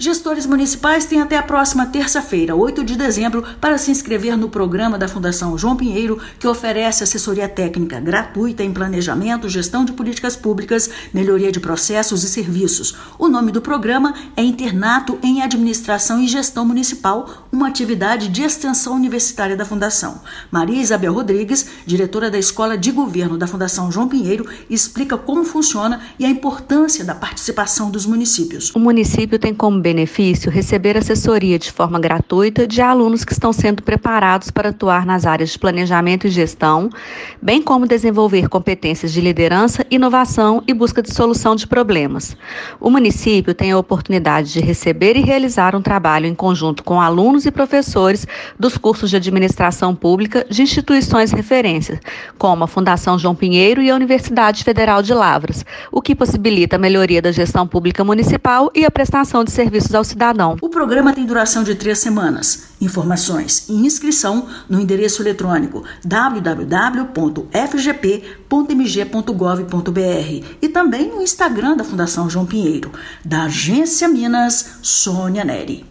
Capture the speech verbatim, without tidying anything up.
Gestores municipais têm até a próxima terça-feira, oito de dezembro, para se inscrever no programa da Fundação João Pinheiro, que oferece assessoria técnica gratuita em planejamento, gestão de políticas públicas, melhoria de processos e serviços. O nome do programa é Internato em Administração e Gestão Municipal, uma atividade de extensão universitária da Fundação. Maria Isabel Rodrigues, diretora da Escola de Governo da Fundação João Pinheiro, explica como funciona e a importância da participação dos municípios. O município tem como benefício receber assessoria de forma gratuita de alunos que estão sendo preparados para atuar nas áreas de planejamento e gestão, bem como desenvolver competências de liderança, inovação e busca de solução de problemas. O município tem a oportunidade de receber e realizar um trabalho em conjunto com alunos e professores dos cursos de administração pública de instituições referências, como a Fundação João Pinheiro e a Universidade Federal de Lavras, o que possibilita a melhoria da gestão pública municipal e a prestação de serviços ao cidadão. O programa tem duração de três semanas. Informações e inscrição no endereço eletrônico w w w ponto f g p ponto m g ponto gov ponto b r e também no Instagram da Fundação João Pinheiro. Da Agência Minas, Sônia Neri.